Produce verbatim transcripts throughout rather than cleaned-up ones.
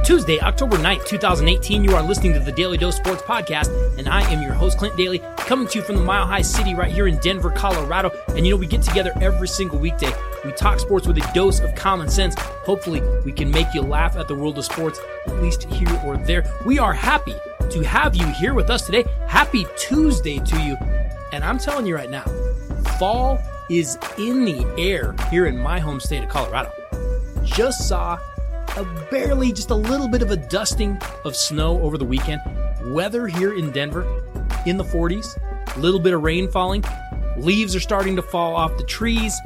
Tuesday, October ninth, twenty eighteen, you are listening to the Daily Dose Sports Podcast, and I am your host, Clint Daly, coming to you from the Mile High City right here in Denver, Colorado. And you know, we get together every single weekday. We talk sports with a dose of common sense. Hopefully, we can make you laugh at the world of sports, at least here or there. We are happy to have you here with us today. Happy Tuesday to you. And I'm telling you right now, fall is in the air here in my home state of Colorado. Just saw a barely, just a little bit of a dusting of snow over the weekend. Weather here in Denver in the forties, a little bit of rain falling. Leaves are starting to fall off the trees.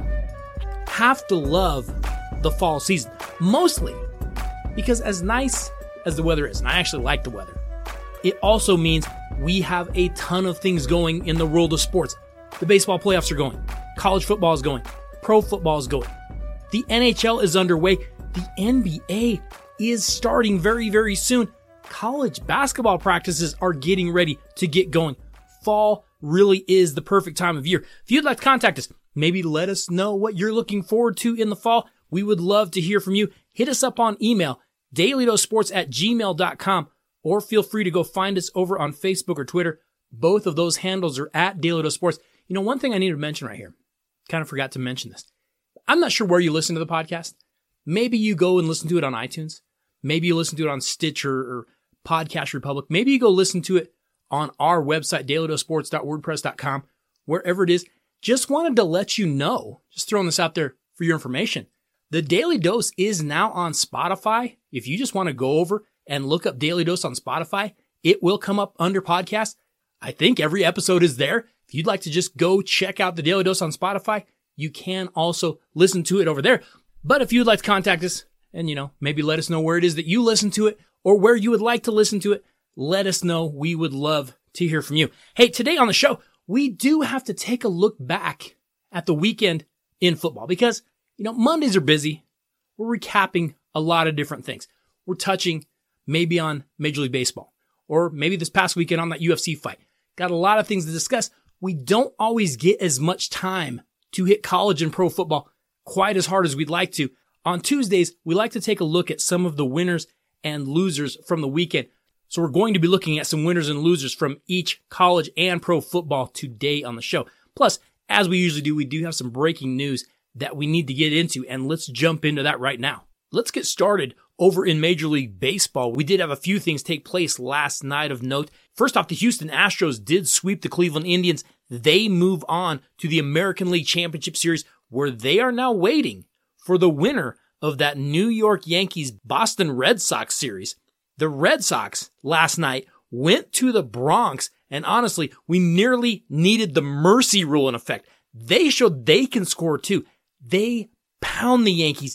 Have to love the fall season, mostly because as nice as the weather is, and I actually like the weather, it also means we have a ton of things going in the world of sports. The baseball playoffs are going. College football is going. Pro football is going. The N H L is underway. The N B A is starting very, very soon. College basketball practices are getting ready to get going. Fall really is the perfect time of year. If you'd like to contact us, maybe let us know what you're looking forward to in the fall. We would love to hear from you. Hit us up on email, dailydosports at gmail dot com, or feel free to go find us over on Facebook or Twitter. Both of those handles are at dailydosports. You know, one thing I need to mention right here, kind of forgot to mention this. I'm not sure where you listen to the podcast. Maybe you go and listen to it on iTunes. Maybe you listen to it on Stitcher or Podcast Republic. Maybe you go listen to it on our website, dailydosports dot wordpress dot com, wherever it is. Just wanted to let you know, just throwing this out there for your information. The Daily Dose is now on Spotify. If you just want to go over and look up Daily Dose on Spotify, it will come up under podcast. I think every episode is there. If you'd like to just go check out the Daily Dose on Spotify, you can also listen to it over there. But if you'd like to contact us and, you know, maybe let us know where it is that you listen to it or where you would like to listen to it, let us know. We would love to hear from you. Hey, today on the show, we do have to take a look back at the weekend in football because, you know, Mondays are busy. We're recapping a lot of different things. We're touching maybe on Major League Baseball or maybe this past weekend on that U F C fight. Got a lot of things to discuss. We don't always get as much time to hit college and pro football quite as hard as we'd like to. On Tuesdays, we like to take a look at some of the winners and losers from the weekend. So we're going to be looking at some winners and losers from each college and pro football today on the show. Plus, as we usually do, we do have some breaking news that we need to get into, and let's jump into that right now. Let's get started over in Major League Baseball. We did have a few things take place last night of note. First off, the Houston Astros did sweep the Cleveland Indians. They move on to the American League Championship Series, where they are now waiting for the winner of that New York Yankees-Boston Red Sox series. The Red Sox last night went to the Bronx, and honestly, we nearly needed the mercy rule in effect. They showed they can score too. They pound the Yankees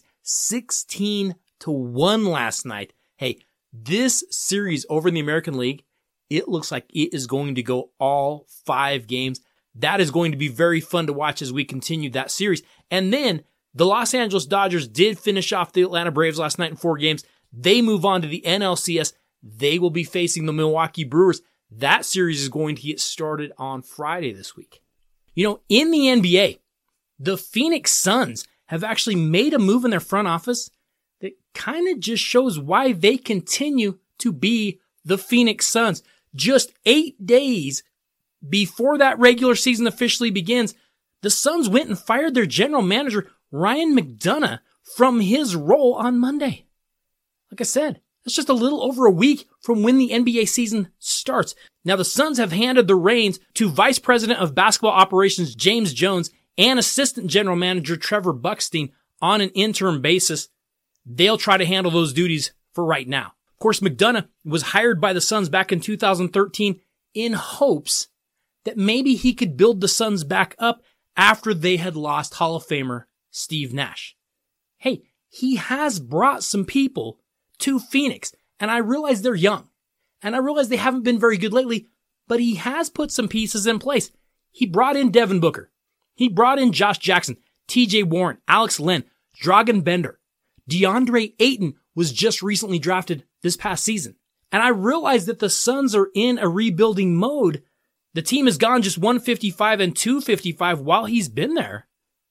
sixteen to one last night. Hey, this series over in the American League, it looks like it is going to go all five games. That is going to be very fun to watch as we continue that series. And then the Los Angeles Dodgers did finish off the Atlanta Braves last night in four games. They move on to the N L C S. They will be facing the Milwaukee Brewers. That series is going to get started on Friday this week. You know, in the N B A, the Phoenix Suns have actually made a move in their front office that kind of just shows why they continue to be the Phoenix Suns. Just eight days before that regular season officially begins, the Suns went and fired their general manager, Ryan McDonough, from his role on Monday. Like I said, that's just a little over a week from when the N B A season starts. Now, the Suns have handed the reins to Vice President of Basketball Operations James Jones and Assistant General Manager Trevor Buckstein on an interim basis. They'll try to handle those duties for right now. Of course, McDonough was hired by the Suns back in two thousand thirteen in hopes that maybe he could build the Suns back up after they had lost Hall of Famer Steve Nash. Hey, he has brought some people to Phoenix, and I realize they're young, and I realize they haven't been very good lately, but he has put some pieces in place. He brought in Devin Booker. He brought in Josh Jackson, T J Warren, Alex Len, Dragan Bender. DeAndre Ayton was just recently drafted this past season. And I realize that the Suns are in a rebuilding mode. The team has gone just one fifty-five and two fifty-five while he's been there.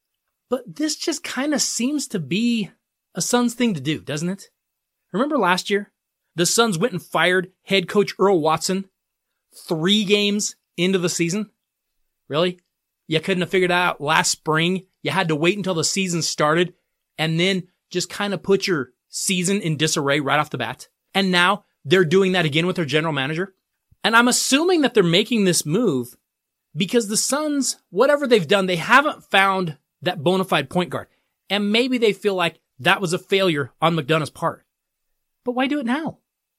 But this just kind of seems to be a Suns thing to do, doesn't it? Remember last year The Suns went and fired head coach Earl Watson three games into the season. Really? You couldn't have figured it out last spring. You had to wait until the season started and then just kind of put your season in disarray right off the bat. And now they're doing that again with their general manager. And I'm assuming that they're making this move because the Suns, whatever they've done, they haven't found that bona fide point guard. And maybe they feel like that was a failure on McDonough's part. But why do it now?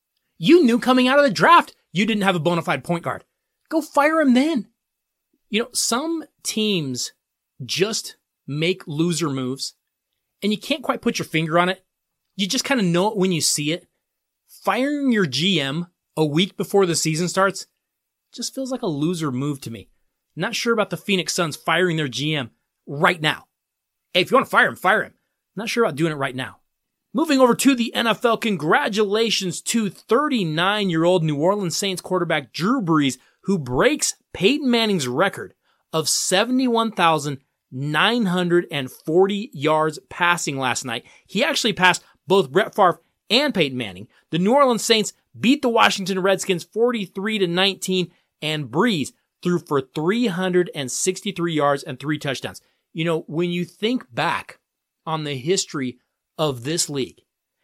You knew coming out of the draft you didn't have a bona fide point guard. Go fire him then. You know, some teams just make loser moves, and you can't quite put your finger on it. You just kind of know it when you see it. Firing your G M a week before the season starts just feels like a loser move to me. Not sure about the Phoenix Suns firing their G M right now. Hey, if you want to fire him, fire him. Not sure about doing it right now. Moving over to the N F L, congratulations to thirty-nine-year-old New Orleans Saints quarterback Drew Brees, who breaks Peyton Manning's record of seventy-one thousand nine hundred forty yards passing last night. He actually passed both Brett Favre and Peyton Manning. The New Orleans Saints beat the Washington Redskins forty-three to nineteen, and Brees threw for three hundred sixty-three yards and three touchdowns. You know, when you think back on the history of this league,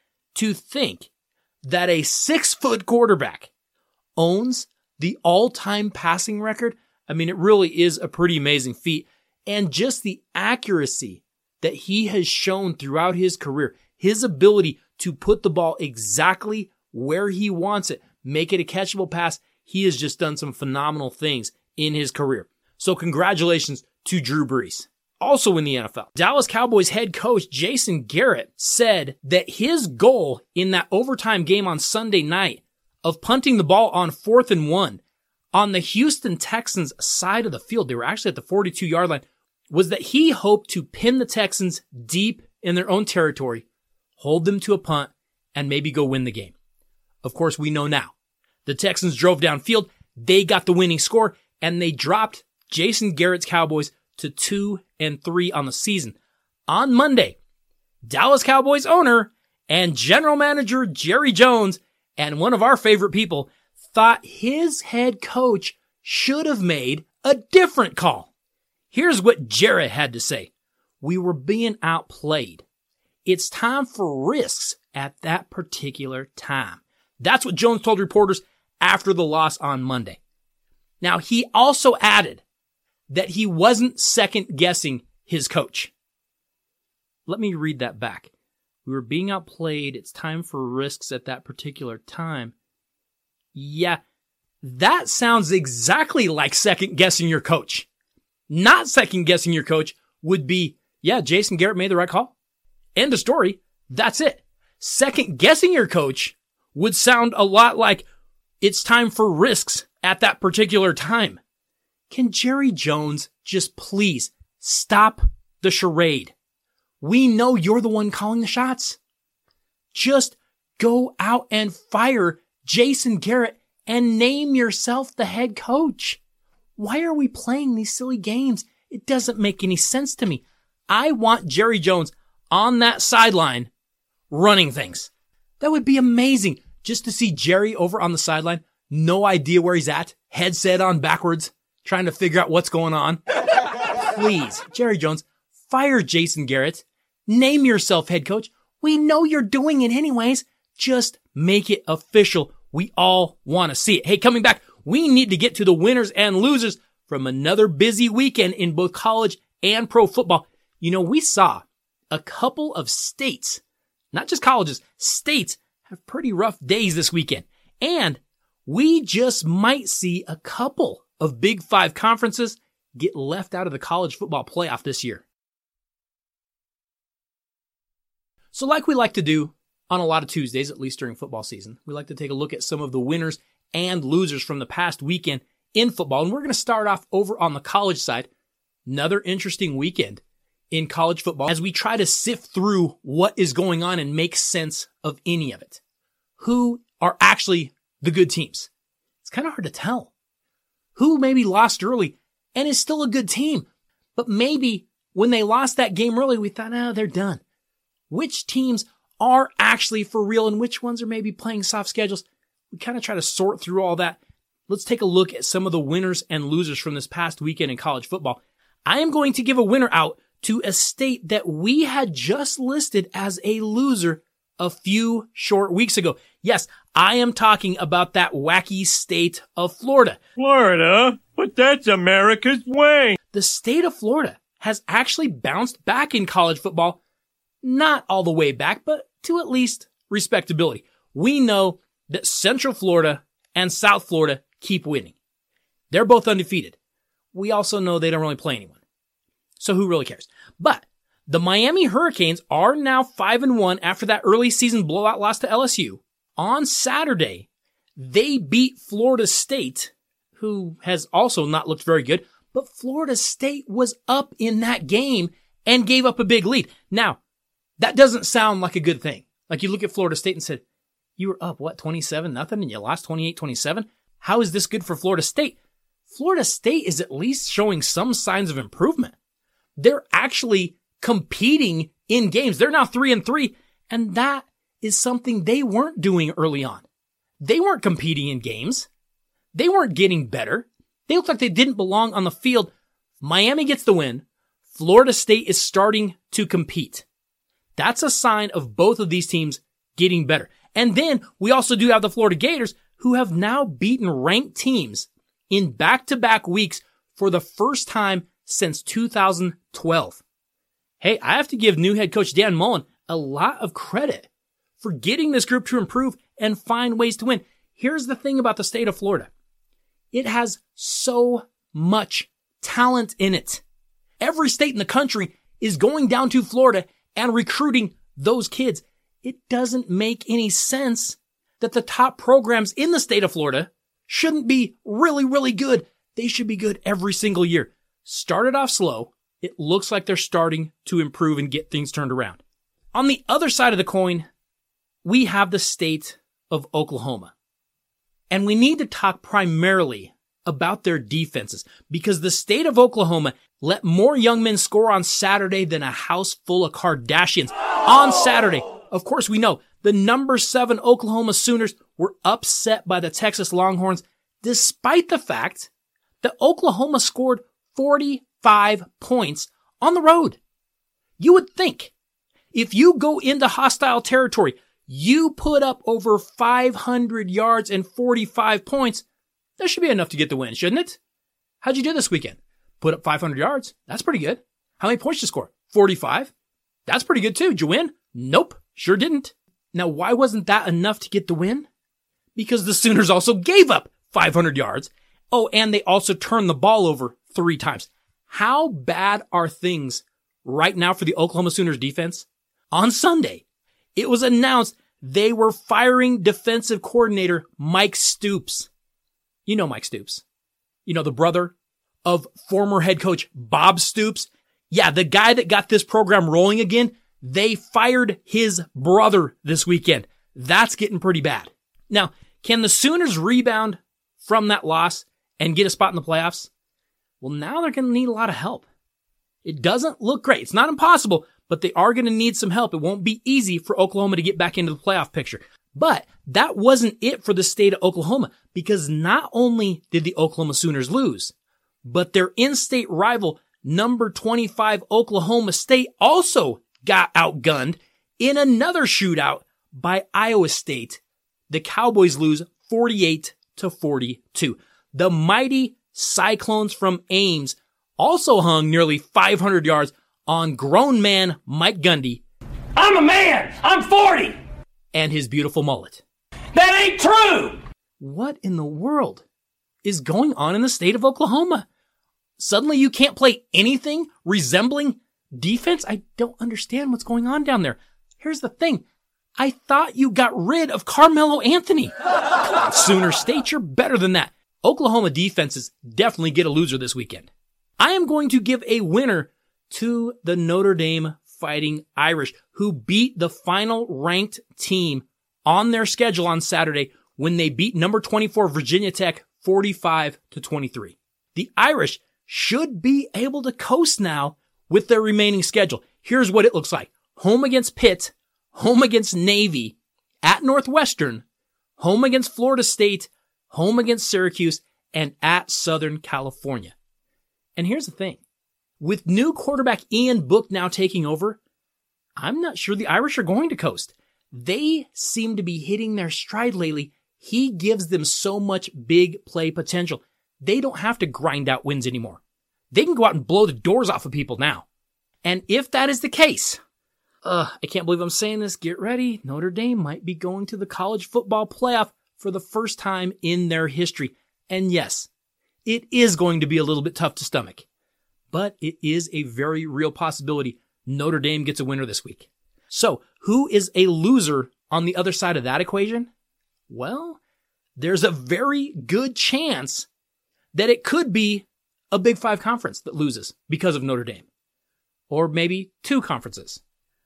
to think that a six-foot quarterback owns the all-time passing record, I mean, it really is a pretty amazing feat. And just the accuracy that he has shown throughout his career, his ability to put the ball exactly where he wants it, make it a catchable pass, he has just done some phenomenal things in his career. So congratulations to Drew Brees. Also in the N F L, Dallas Cowboys head coach Jason Garrett said that his goal in that overtime game on Sunday night of punting the ball on fourth and one on the Houston Texans side of the field, they were actually at the forty-two-yard line, was that he hoped to pin the Texans deep in their own territory, hold them to a punt, and maybe go win the game. Of course, we know now. The Texans drove downfield, they got the winning score, and they dropped Jason Garrett's Cowboys to two and three on the season. On Monday, Dallas Cowboys owner and general manager Jerry Jones, and one of our favorite people, thought his head coach should have made a different call. Here's what Jerry had to say. We were being outplayed. It's time for risks at that particular time. That's what Jones told reporters after the loss on Monday. Now, he also added that he wasn't second-guessing his coach. Let me read that back. We were being outplayed. It's time for risks at that particular time. Yeah, that sounds exactly like second-guessing your coach. Not second-guessing your coach would be, yeah, Jason Garrett made the right call. End of story. That's it. Second-guessing your coach would sound a lot like it's time for risks at that particular time. Can Jerry Jones just please stop the charade? We know you're the one calling the shots. Just go out and fire Jason Garrett and name yourself the head coach. Why are we playing these silly games? It doesn't make any sense to me. I want Jerry Jones on that sideline running things. That would be amazing just to see Jerry over on the sideline. No idea where he's at. Headset on backwards, trying to figure out what's going on. Please, Jerry Jones, fire Jason Garrett. Name yourself head coach. We know you're doing it anyways. Just make it official. We all want to see it. Hey, coming back, we need to get to the winners and losers from another busy weekend in both college and pro football. You know, we saw a couple of states, not just colleges, states have pretty rough days this weekend. And we just might see a couple of Big Five conferences get left out of the college football playoff this year. So like we like to do on a lot of Tuesdays, at least during football season, we like to take a look at some of the winners and losers from the past weekend in football. And we're going to start off over on the college side. Another interesting weekend in college football as we try to sift through what is going on and make sense of any of it. Who are actually the good teams? It's kind of hard to tell. Who maybe lost early and is still a good team, but maybe when they lost that game early, we thought, oh, they're done. Which teams are actually for real and which ones are maybe playing soft schedules. We kind of try to sort through all that. Let's take a look at some of the winners and losers from this past weekend in college football. I am going to give a winner out to a state that we had just listed as a loser a few short weeks ago. Yes, I am talking about that wacky state of Florida. Florida? But that's America's way. The state of Florida has actually bounced back in college football. Not all the way back, but to at least respectability. We know that Central Florida and South Florida keep winning. They're both undefeated. We also know they don't really play anyone. So who really cares? But the Miami Hurricanes are now five and one after that early season blowout loss to L S U. On Saturday, they beat Florida State, who has also not looked very good, but Florida State was up in that game and gave up a big lead. Now, that doesn't sound like a good thing. Like you look at Florida State and said, you were up, what, twenty-seven nothing and you lost twenty-eight twenty-seven? How is this good for Florida State? Florida State is at least showing some signs of improvement. They're actually competing in games. They're now three and three, and that is something they weren't doing early on. They weren't competing in games. They weren't getting better. They looked like they didn't belong on the field. Miami gets the win. Florida State is starting to compete. That's a sign of both of these teams getting better. And then we also do have the Florida Gators, who have now beaten ranked teams in back-to-back weeks for the first time since two thousand twelve. Hey, I have to give new head coach Dan Mullen a lot of credit for getting this group to improve and find ways to win. Here's the thing about the state of Florida. It has so much talent in it. Every state in the country is going down to Florida and recruiting those kids. It doesn't make any sense that the top programs in the state of Florida shouldn't be really, really good. They should be good every single year. Started off slow. It looks like they're starting to improve and get things turned around. On the other side of the coin, we have the state of Oklahoma. And we need to talk primarily about their defenses because the state of Oklahoma let more young men score on Saturday than a house full of Kardashians. On Saturday, of course, we know the number seven Oklahoma Sooners were upset by the Texas Longhorns, despite the fact that Oklahoma scored forty-five points on the road. You would think if you go into hostile territory, you put up over five hundred yards and forty-five points, that should be enough to get the win, shouldn't it? How'd you do this weekend? Put up five hundred yards. That's pretty good. How many points did you score? forty-five. That's pretty good too. Did you win? Nope. Sure didn't. Now, why wasn't that enough to get the win? Because the Sooners also gave up five hundred yards. Oh, and they also turned the ball over three times. How bad are things right now for the Oklahoma Sooners defense? On Sunday, it was announced they were firing defensive coordinator Mike Stoops. You know Mike Stoops. You know, the brother of former head coach Bob Stoops. Yeah, the guy that got this program rolling again. They fired his brother this weekend. That's getting pretty bad. Now, can the Sooners rebound from that loss and get a spot in the playoffs? Well, now they're going to need a lot of help. It doesn't look great. It's not impossible, but they are going to need some help. It won't be easy for Oklahoma to get back into the playoff picture. But that wasn't it for the state of Oklahoma, because not only did the Oklahoma Sooners lose, but their in-state rival, number twenty-five Oklahoma State, also got outgunned in another shootout by Iowa State. The Cowboys lose forty-eight to forty-two. The mighty Cyclones from Ames also hung nearly five hundred yards on grown man Mike Gundy. I'm a man! I'm forty! And his beautiful mullet. That ain't true! What in the world is going on in the state of Oklahoma? Suddenly you can't play anything resembling defense? I don't understand what's going on down there. Here's the thing. I thought you got rid of Carmelo Anthony. Come on, Sooner State, you're better than that. Oklahoma defenses definitely get a loser this weekend. I am going to give a winner to the Notre Dame Fighting Irish, who beat the final ranked team on their schedule on Saturday when they beat number twenty-four Virginia Tech forty-five to twenty-three. The Irish should be able to coast now with their remaining schedule. Here's what it looks like. Home against Pitt, home against Navy, at Northwestern, home against Florida State, home against Syracuse, and at Southern California. And here's the thing. With new quarterback Ian Book now taking over, I'm not sure the Irish are going to coast. They seem to be hitting their stride lately. He gives them so much big play potential. They don't have to grind out wins anymore. They can go out and blow the doors off of people now. And if that is the case, uh, I can't believe I'm saying this. Get ready. Notre Dame might be going to the college football playoff for the first time in their history. And yes, it is going to be a little bit tough to stomach, but it is a very real possibility Notre Dame gets a winner this week. So who is a loser on the other side of that equation? Well, there's a very good chance that it could be a Big Five conference that loses because of Notre Dame. Or maybe two conferences.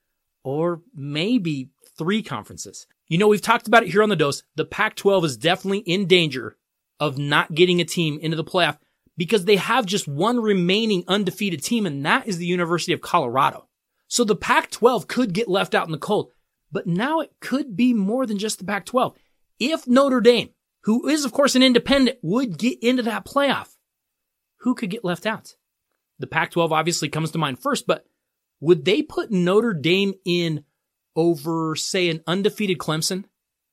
Or maybe three conferences. You know, we've talked about it here on The Dose. The Pac twelve is definitely in danger of not getting a team into the playoff because they have just one remaining undefeated team, and that is the University of Colorado. So the Pac twelve could get left out in the cold, but now it could be more than just the Pac twelve. If Notre Dame, who is of course an independent, would get into that playoff, who could get left out? The Pac twelve obviously comes to mind first, but would they put Notre Dame in over, say, an undefeated Clemson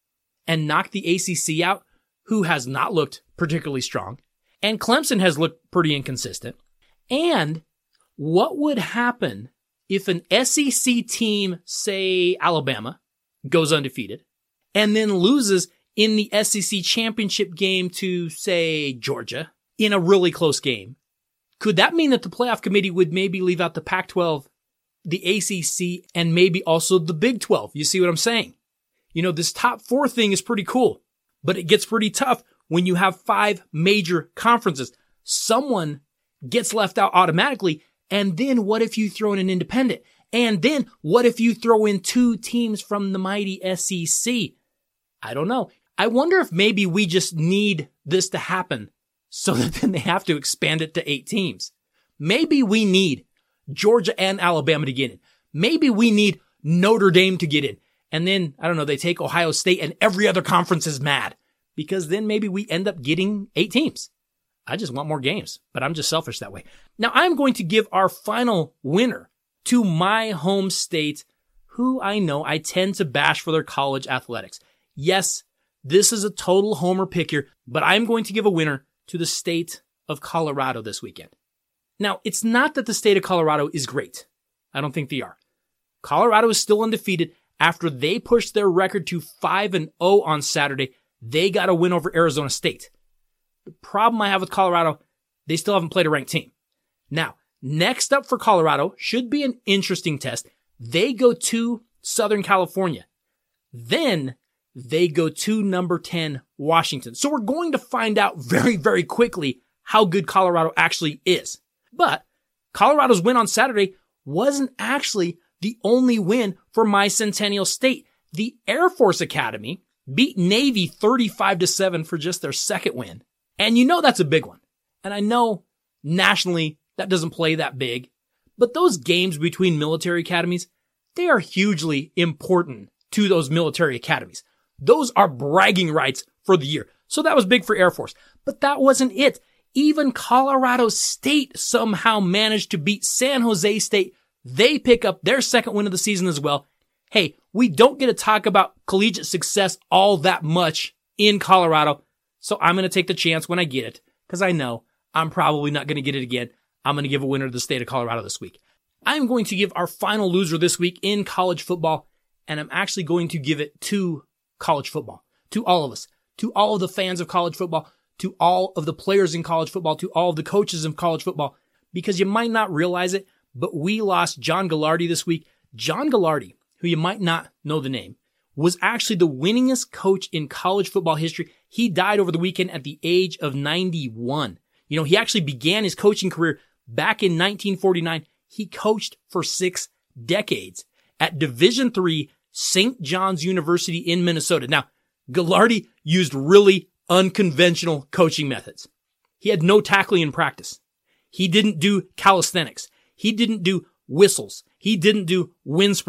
and knock the A C C out, who has not looked particularly strong? And Clemson has looked pretty inconsistent. And what would happen if an S E C team, say Alabama, goes undefeated and then loses in the S E C championship game to, say, Georgia in a really close game? Could that mean that the playoff committee would maybe leave out the Pac twelve, the A C C, and maybe also the Big twelve? You see what I'm saying? You know, this top four thing is pretty cool, but it gets pretty tough when you have five major conferences. Someone gets left out automatically, and then what if you throw in an independent? And then what if you throw in two teams from the mighty S E C? I don't know. I wonder if maybe we just need this to happen so that then they have to expand it to eight teams. Maybe we need Georgia and Alabama to get in. Maybe we need Notre Dame to get in. And then, I don't know, they take Ohio State and every other conference is mad because then maybe we end up getting eight teams. I just want more games, but I'm just selfish that way. Now, I'm going to give our final winner to my home state, who I know I tend to bash for their college athletics. Yes, this is a total homer pick here, but I'm going to give a winner to the state of Colorado this weekend. Now, it's not that the state of Colorado is great. I don't think they are. Colorado is still undefeated. After they pushed their record to five and oh on Saturday, they got a win over Arizona State. The problem I have with Colorado, they still haven't played a ranked team. Now, next up for Colorado should be an interesting test. They go to Southern California. Then they go to number ten, Washington. So we're going to find out very, very quickly how good Colorado actually is. But Colorado's win on Saturday wasn't actually the only win for my Centennial State. The Air Force Academy beat Navy thirty-five to seven for just their second win. And you know that's a big one. And I know nationally that doesn't play that big. But those games between military academies, they are hugely important to those military academies. Those are bragging rights for the year. So that was big for Air Force. But that wasn't it. Even Colorado State somehow managed to beat San Jose State. They pick up their second win of the season as well. Hey, we don't get to talk about collegiate success all that much in Colorado. So I'm going to take the chance when I get it, because I know I'm probably not going to get it again. I'm going to give a winner to the state of Colorado this week. I'm going to give our final loser this week in college football, and I'm actually going to give it to college football, to all of us, to all of the fans of college football, to all of the players in college football, to all of the coaches in college football, because you might not realize it, but we lost John Gagliardi this week. John Gagliardi, who you might not know the name, was actually the winningest coach in college football history. He died over the weekend at the age of ninety-one. You know, he actually began his coaching career back in nineteen forty-nine. He coached for six decades at Division three Saint John's University in Minnesota. Now, Gagliardi used really unconventional coaching methods. He had no tackling in practice. He didn't do calisthenics. He didn't do whistles. He didn't do wind sprints.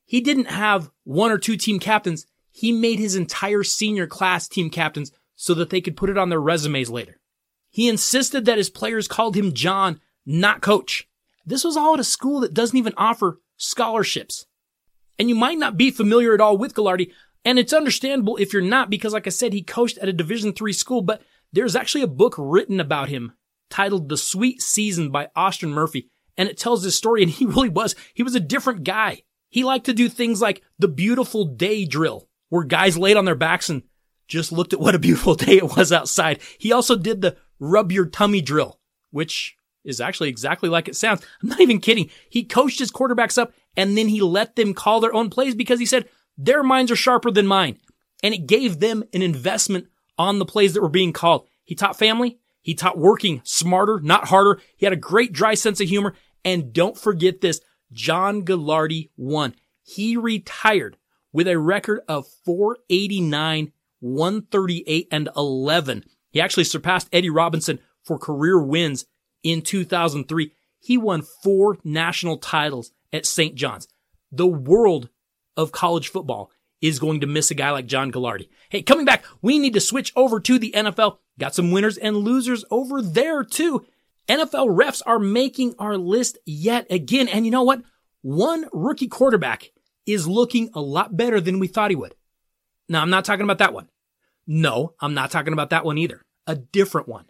he didn't have one or two team captains. He made his entire senior class team captains so that they could put it on their resumes later. He insisted that his players called him John, not Coach. This was all at a school that doesn't even offer scholarships. And you might not be familiar at all with Gagliardi, and it's understandable if you're not, because like I said, he coached at a Division three school, but there's actually a book written about him titled The Sweet Season by Austin Murphy, and it tells his story, and he really was. He was a different guy. He liked to do things like the beautiful day drill, where guys laid on their backs and just looked at what a beautiful day it was outside. He also did the rub your tummy drill, which is actually exactly like it sounds. I'm not even kidding. He coached his quarterbacks up, and then he let them call their own plays because he said, their minds are sharper than mine. And it gave them an investment on the plays that were being called. He taught family. He taught working smarter, not harder. He had a great dry sense of humor. And don't forget this, John Gagliardi won. He retired with a record of four eighty-nine, one thirty-eight, and eleven. He actually surpassed Eddie Robinson for career wins in two thousand three. He won four national titles at Saint John's. The world of college football is going to miss a guy like John Gagliardi. Hey, coming back, we need to switch over to the N F L. Got some winners and losers over there too. N F L refs are making our list yet again. And you know what? One rookie quarterback is looking a lot better than we thought he would. Now, I'm not talking about that one. No, I'm not talking about that one either. A different one.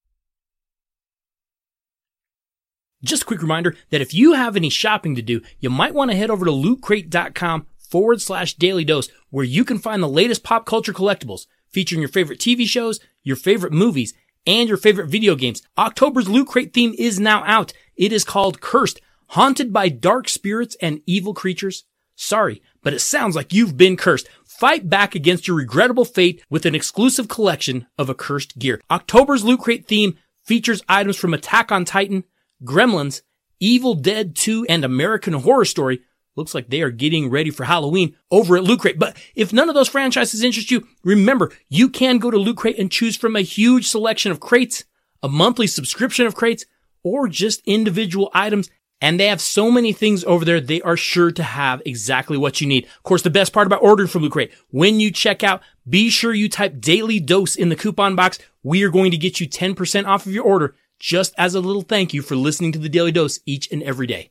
Just a quick reminder that if you have any shopping to do, you might want to head over to lootcrate.com forward slash daily dose, where you can find the latest pop culture collectibles featuring your favorite T V shows, your favorite movies, and your favorite video games. October's Loot Crate theme is now out. It is called Cursed, haunted by dark spirits and evil creatures. Sorry, but it sounds like you've been cursed. Fight back against your regrettable fate with an exclusive collection of accursed gear. October's Loot Crate theme features items from Attack on Titan, Gremlins, Evil Dead two, and American Horror Story. Looks like they are getting ready for Halloween over at Loot Crate. But if none of those franchises interest you, remember, you can go to Loot Crate and choose from a huge selection of crates, a monthly subscription of crates, or just individual items. And they have so many things over there, they are sure to have exactly what you need. Of course, the best part about ordering from Loot Crate, when you check out, be sure you type Daily Dose in the coupon box. We are going to get you ten percent off of your order, just as a little thank you for listening to the Daily Dose each and every day.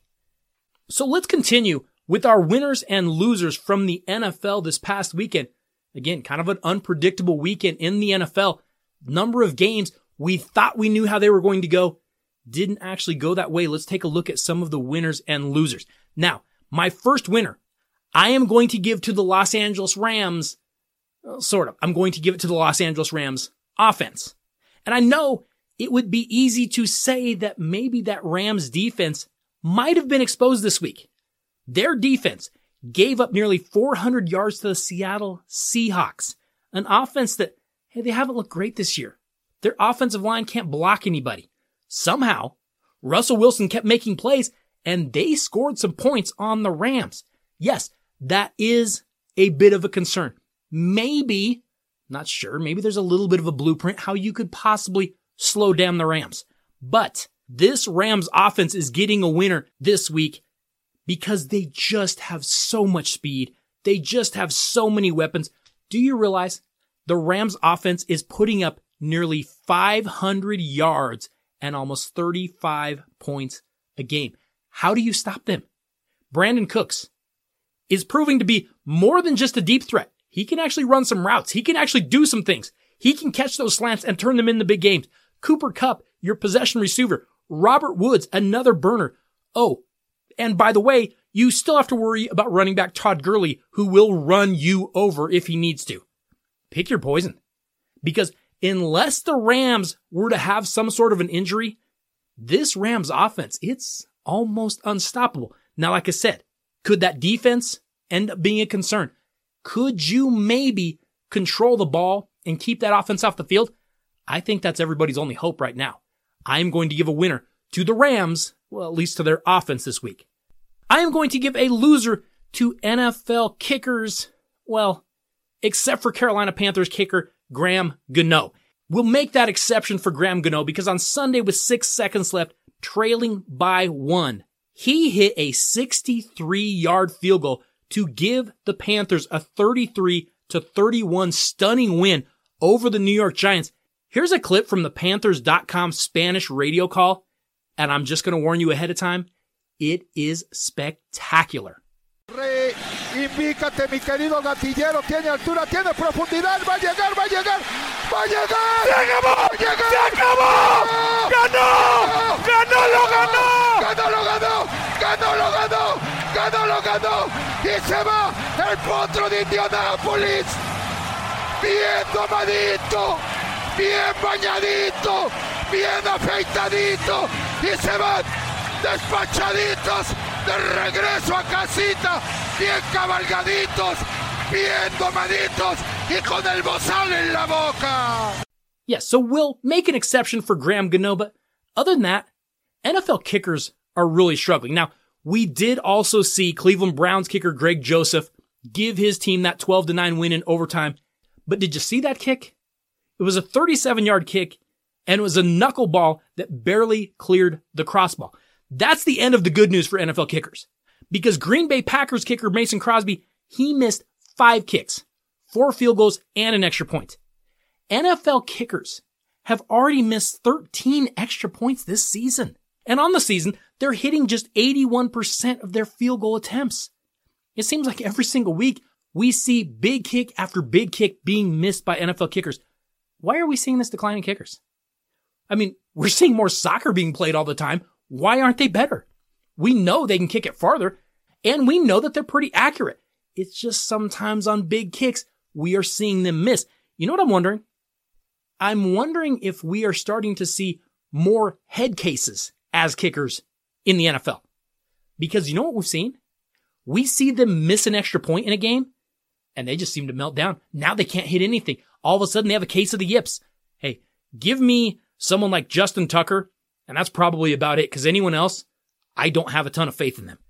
So let's continue with our winners and losers from the N F L this past weekend. Again, kind of an unpredictable weekend in the N F L. Number of games, we thought we knew how they were going to go. Didn't actually go that way. Let's take a look at some of the winners and losers. Now, my first winner, I am going to give to the Los Angeles Rams, well, sort of. I'm going to give it to the Los Angeles Rams offense. And I know it would be easy to say that maybe that Rams defense might have been exposed this week. Their defense gave up nearly four hundred yards to the Seattle Seahawks, an offense that, hey, they haven't looked great this year. Their offensive line can't block anybody. Somehow, Russell Wilson kept making plays, and they scored some points on the Rams. Yes, that is a bit of a concern. Maybe, not sure, maybe there's a little bit of a blueprint how you could possibly slow down the Rams. But this Rams offense is getting a winner this week because they just have so much speed. They just have so many weapons. Do you realize the Rams offense is putting up nearly five hundred yards and almost thirty-five points a game? How do you stop them? Brandon Cooks is proving to be more than just a deep threat. He can actually run some routes. He can actually do some things. He can catch those slants and turn them into big games. Cooper Kupp, your possession receiver. Robert Woods, another burner. Oh, and by the way, you still have to worry about running back Todd Gurley, who will run you over if he needs to. Pick your poison. Because unless the Rams were to have some sort of an injury, this Rams offense, it's almost unstoppable. Now, like I said, could that defense end up being a concern? Could you maybe control the ball and keep that offense off the field? I think that's everybody's only hope right now. I'm going to give a winner to the Rams, well, at least to their offense this week. I am going to give a loser to N F L kickers, well, except for Carolina Panthers kicker Graham Gano. We'll make that exception for Graham Gano because on Sunday with six seconds left, trailing by one, he hit a sixty-three yard field goal to give the Panthers a thirty-three to thirty-one stunning win over the New York Giants. Here's a clip from the Panthers dot com Spanish radio call, and I'm just going to warn you ahead of time, it is spectacular. Reivindícate, mi querido gatillero, tiene altura, tiene profundidad, va a llegar, va a llegar, va a llegar. ¡Se acabó! ¡Se acabó! ¡Ganó! ¡Ganó, lo ganó! ¡Ganó, lo ganó! ¡Ganó, lo ganó! ¡Ganó, lo ganó! Y se va el potro de Indianápolis. Bien domadito, bien bañadito, bien afeitadito. Y se van despachaditos de regreso a casita, bien cabalgaditos, bien domaditos y con el bozal en la boca. Yes, so we'll make an exception for Graham Gano, but other than that, N F L kickers are really struggling. Now, we did also see Cleveland Browns kicker Greg Joseph give his team that twelve to nine win in overtime. But did you see that kick? It was a thirty-seven-yard kick, and it was a knuckleball that barely cleared the crossbar. That's the end of the good news for N F L kickers. Because Green Bay Packers kicker Mason Crosby, he missed five kicks, four field goals, and an extra point. N F L kickers have already missed thirteen extra points this season. And on the season, they're hitting just eighty-one percent of their field goal attempts. It seems like every single week, we see big kick after big kick being missed by N F L kickers. Why are we seeing this decline in kickers? I mean, we're seeing more soccer being played all the time. Why aren't they better? We know they can kick it farther, and we know that they're pretty accurate. It's just sometimes on big kicks, we are seeing them miss. You know what I'm wondering? I'm wondering if we are starting to see more head cases as kickers in the N F L. Because you know what we've seen? We see them miss an extra point in a game, and they just seem to melt down. Now they can't hit anything. All of a sudden, they have a case of the yips. Hey, give me someone like Justin Tucker, and that's probably about it, because anyone else, I don't have a ton of faith in them.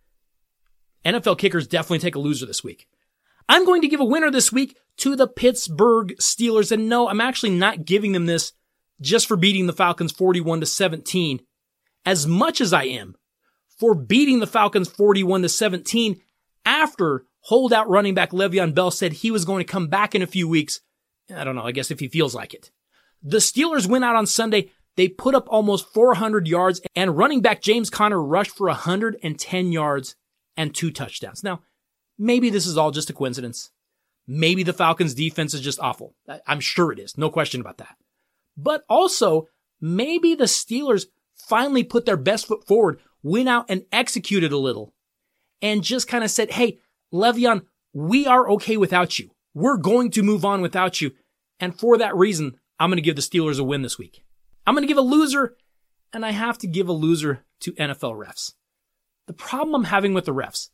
N F L kickers definitely take a loser this week. I'm going to give a winner this week to the Pittsburgh Steelers, and no, I'm actually not giving them this just for beating the Falcons forty-one to seventeen, as much as I am for beating the Falcons forty-one to seventeen after holdout running back Le'Veon Bell said he was going to come back in a few weeks. I don't know, I guess if he feels like it. The Steelers went out on Sunday. They put up almost four hundred yards, and running back James Conner rushed for one hundred ten yards and two touchdowns. Now, maybe this is all just a coincidence. Maybe the Falcons' defense is just awful. I'm sure it is. No question about that. But also, maybe the Steelers finally put their best foot forward, went out and executed a little, and just kind of said, hey, Le'Veon, we are okay without you. We're going to move on without you. And for that reason, I'm going to give the Steelers a win this week. I'm going to give a loser, and I have to give a loser to N F L refs. The problem I'm having with the refs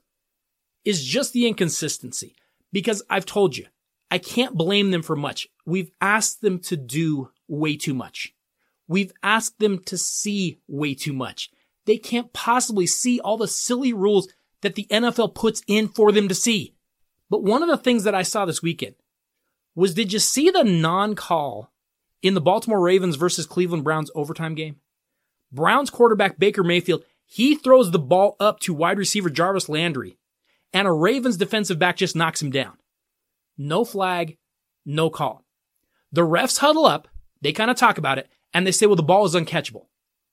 is just the inconsistency, because I've told you, I can't blame them for much. We've asked them to do way too much. We've asked them to see way too much. They can't possibly see all the silly rules that the N F L puts in for them to see. But one of the things that I saw this weekend was, did you see the non-call in the Baltimore Ravens versus Cleveland Browns overtime game? Browns quarterback Baker Mayfield, he throws the ball up to wide receiver Jarvis Landry, and a Ravens defensive back just knocks him down. No flag, no call. The refs huddle up, they kind of talk about it, and they say, well, the ball is uncatchable.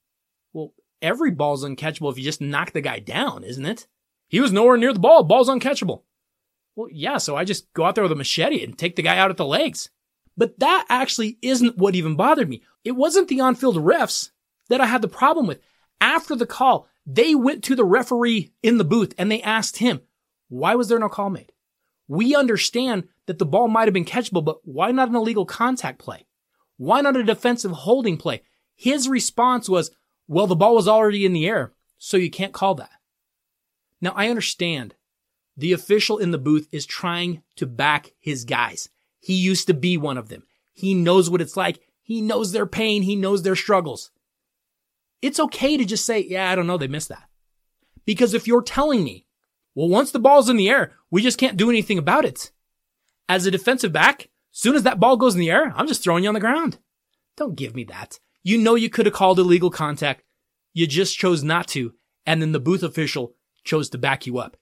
Well, every ball is uncatchable if you just knock the guy down, isn't it? He was nowhere near the ball, ball's uncatchable. Well, yeah, so I just go out there with a machete and take the guy out at the legs. But that actually isn't what even bothered me. It wasn't the on-field refs that I had the problem with. After the call, they went to the referee in the booth and they asked him, why was there no call made? We understand that the ball might have been catchable, but why not an illegal contact play? Why not a defensive holding play? His response was, well, the ball was already in the air, so you can't call that. Now, I understand the official in the booth is trying to back his guys. He used to be one of them. He knows what it's like. He knows their pain. He knows their struggles. It's okay to just say, yeah, I don't know, they missed that. Because if you're telling me, well, once the ball's in the air, we just can't do anything about it. As a defensive back, soon as that ball goes in the air, I'm just throwing you on the ground. Don't give me that. You know you could have called illegal contact. You just chose not to, and then the booth official chose to back you up.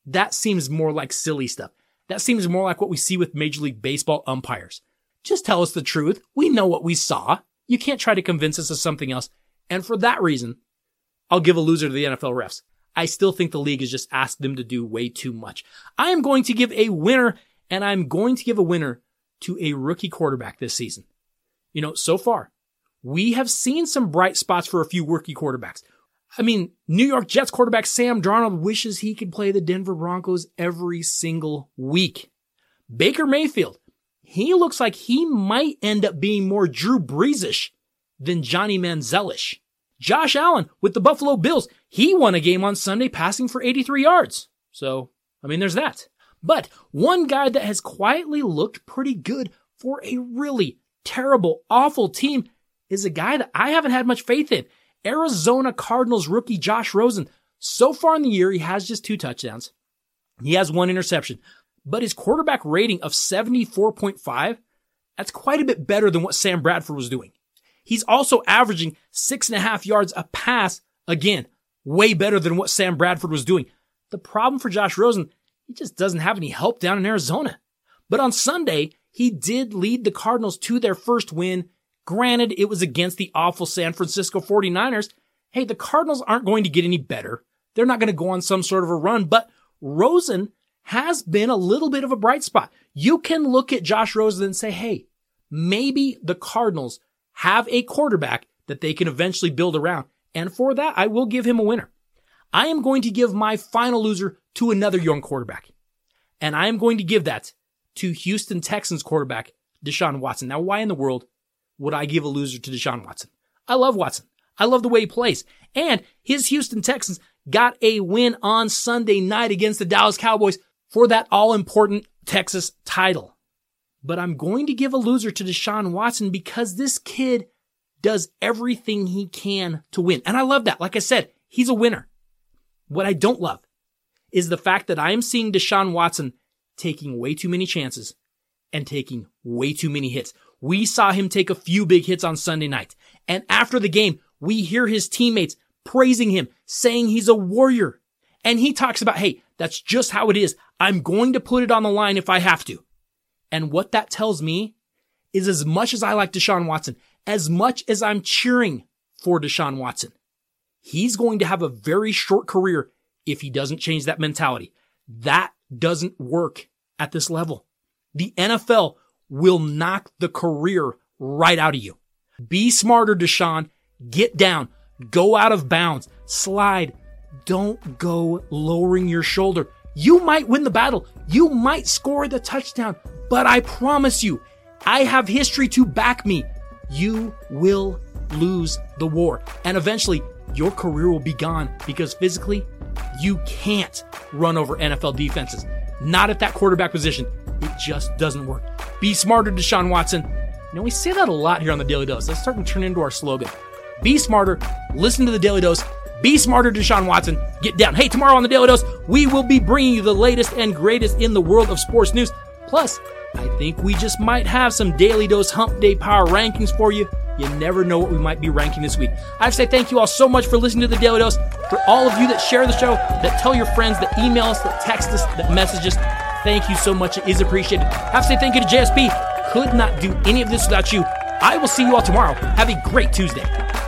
That seems more like silly stuff. That seems more like what we see with Major League Baseball umpires. Just tell us the truth. We know what we saw. You can't try to convince us of something else. And for that reason, I'll give a loser to the N F L refs. I still think the league has just asked them to do way too much. I am going to give a winner, and I'm going to give a winner to a rookie quarterback this season. You know, so far, we have seen some bright spots for a few rookie quarterbacks. I mean, New York Jets quarterback Sam Darnold wishes he could play the Denver Broncos every single week. Baker Mayfield, he looks like he might end up being more Drew Brees-ish than Johnny Manziel-ish. Josh Allen with the Buffalo Bills, he won a game on Sunday passing for eighty-three yards. So, I mean, there's that. But one guy that has quietly looked pretty good for a really terrible, awful team is a guy that I haven't had much faith in. Arizona Cardinals rookie Josh Rosen. So far in the year, he has just two touchdowns. He has one interception. But his quarterback rating of seventy-four point five, that's quite a bit better than what Sam Bradford was doing. He's also averaging six and a half yards a pass. Again, way better than what Sam Bradford was doing. The problem for Josh Rosen, he just doesn't have any help down in Arizona. But on Sunday, he did lead the Cardinals to their first win. Granted, it was against the awful San Francisco forty-niners. Hey, the Cardinals aren't going to get any better. They're not going to go on some sort of a run, but Rosen has been a little bit of a bright spot. You can look at Josh Rosen and say, hey, maybe the Cardinals have a quarterback that they can eventually build around. And for that, I will give him a winner. I am going to give my final loser to another young quarterback. And I am going to give that to Houston Texans quarterback Deshaun Watson. Now, why in the world would I give a loser to Deshaun Watson? I love Watson. I love the way he plays. And his Houston Texans got a win on Sunday night against the Dallas Cowboys for that all-important Texas title. But I'm going to give a loser to Deshaun Watson because this kid does everything he can to win. And I love that. Like I said, he's a winner. What I don't love is the fact that I am seeing Deshaun Watson taking way too many chances and taking way too many hits. We saw him take a few big hits on Sunday night. And after the game, we hear his teammates praising him, saying he's a warrior. And he talks about, hey, that's just how it is. I'm going to put it on the line if I have to. And what that tells me is as much as I like Deshaun Watson, as much as I'm cheering for Deshaun Watson, he's going to have a very short career if he doesn't change that mentality. That doesn't work at this level. The N F L will knock the career right out of you. Be smarter, Deshaun. Get down. Go out of bounds. Slide. Don't go lowering your shoulder. You might win the battle. You might score the touchdown. But I promise you, I have history to back me. You will lose the war. And eventually, your career will be gone because physically, you can't run over N F L defenses. Not at that quarterback position. It just doesn't work. Be smarter, Deshaun Watson. You know, we say that a lot here on the Daily Dose. That's starting to turn into our slogan. Be smarter. Listen to the Daily Dose. Be smarter, Deshaun Watson. Get down. Hey, tomorrow on the Daily Dose, we will be bringing you the latest and greatest in the world of sports news. Plus, I think we just might have some Daily Dose Hump Day Power rankings for you. You never know what we might be ranking this week. I have to say thank you all so much for listening to the Daily Dose. For all of you that share the show, that tell your friends, that email us, that text us, that message us, thank you so much. It is appreciated. I have to say thank you to J S P. Could not do any of this without you. I will see you all tomorrow. Have a great Tuesday.